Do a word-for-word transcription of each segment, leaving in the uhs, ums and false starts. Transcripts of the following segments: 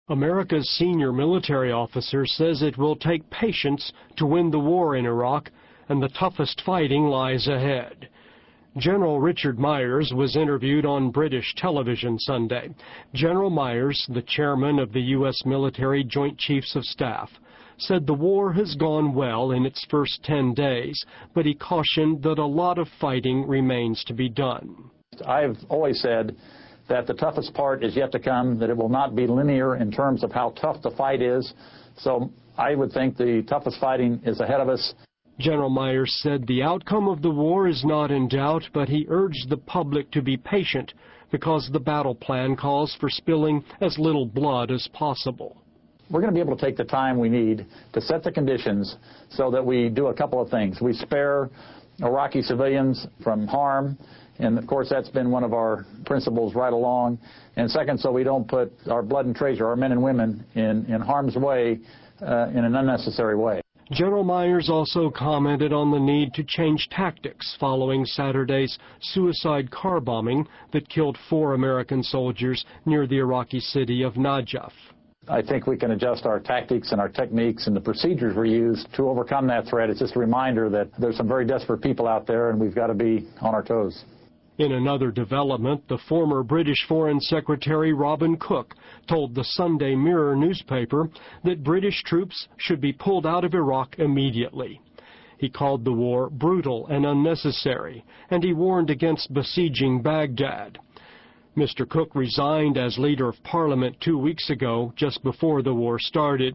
America's senior military officer says it will take patience to win the war in Iraq, and the toughest fighting lies ahead. General Richard Myers was interviewed on British television Sunday. General Myers, the chairman of the U S Military Joint Chiefs of Staff, said the war has gone well in its first ten days, but he cautioned that a lot of fighting remains to be done. I've always said that the toughest part is yet to come, that it will not be linear in terms of how tough the fight is. So I would think the toughest fighting is ahead of us. General Myers said the outcome of the war is not in doubt, but he urged the public to be patient because the battle plan calls for spilling as little blood as possible. We're going to be able to take the time we need to set the conditions so that we do a couple of things. We spare Iraqi civilians from harm, and of course that's been one of our principles right along. And second, so we don't put our blood and treasure, our men and women, in, in harm's way uh, in an unnecessary way. General Myers also commented on the need to change tactics following Saturday's suicide car bombing that killed four American soldiers near the Iraqi city of Najaf. I think we can adjust our tactics and our techniques and the procedures we use to overcome that threat. It's just a reminder that there's some very desperate people out there, and we've got to be on our toes. In another development, the former British Foreign Secretary Robin Cook told the Sunday Mirror newspaper that British troops should be pulled out of Iraq immediately. He called the war brutal and unnecessary, and he warned against besieging Baghdad. Mister Cook resigned as leader of Parliament two weeks ago, just before the war started.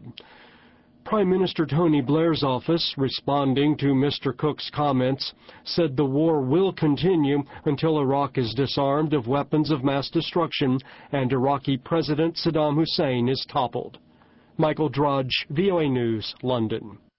Prime Minister Tony Blair's office, responding to Mister Cook's comments, said the war will continue until Iraq is disarmed of weapons of mass destruction and Iraqi President Saddam Hussein is toppled. Michael Drudge, V O A News, London.